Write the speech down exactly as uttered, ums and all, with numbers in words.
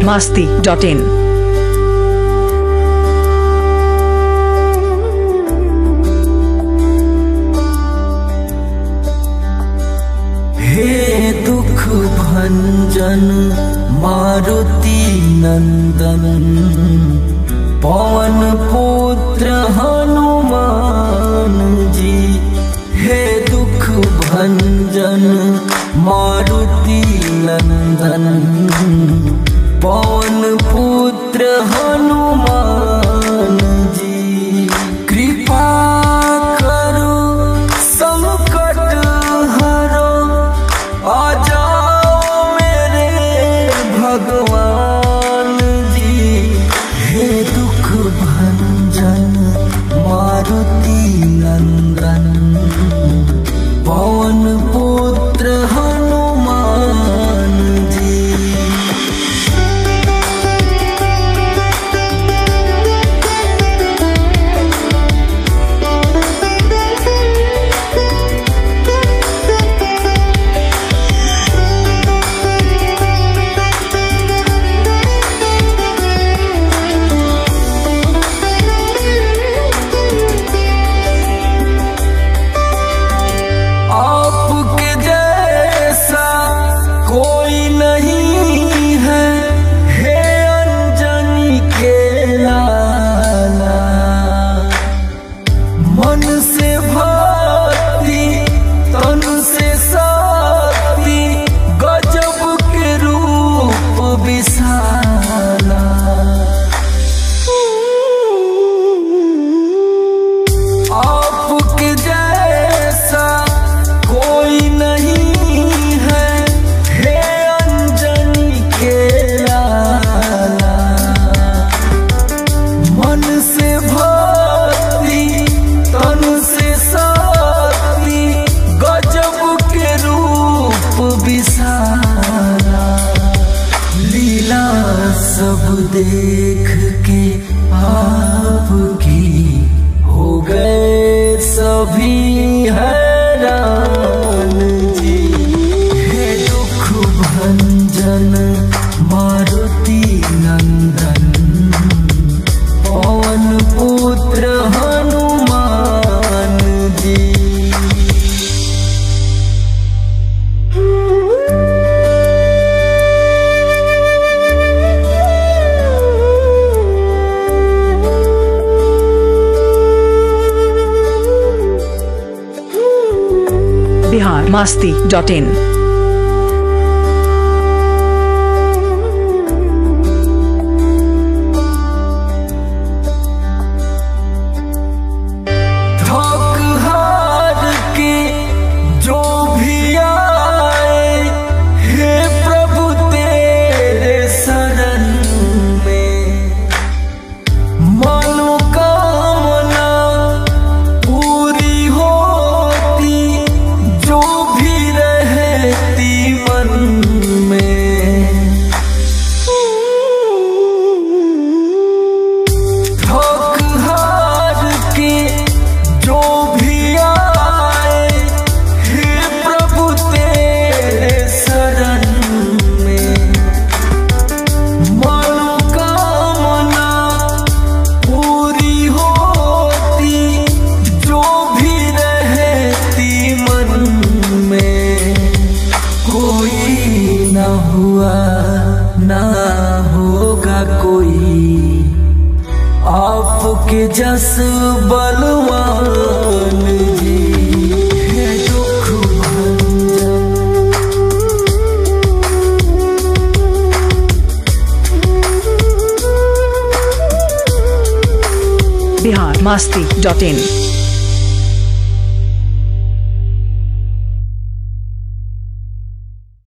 Masti dot इन। हे दुख भंजन मारुति नंदन, पवन पुत्र हनुमान जी। हे दुख भंजन मारुति नंदन, पवन पुत्र हनुमान जी। कृपा करो संकट हरो, आ जाओ मेरे भगवान जी। हे दुख भंजन मारुति नंदन, पवन पुत्र हनुमान जी। सब देख के आपकी हो गए सभी हैरान जी। हे दुख भंजन मारुति नंदन, पवन पुत्र हनुमान जी। Bihar Masti dot in. ना होगा कोई आपके जस बलवान जी। हे दुख भंजन बिहार मास्ती डॉट इन।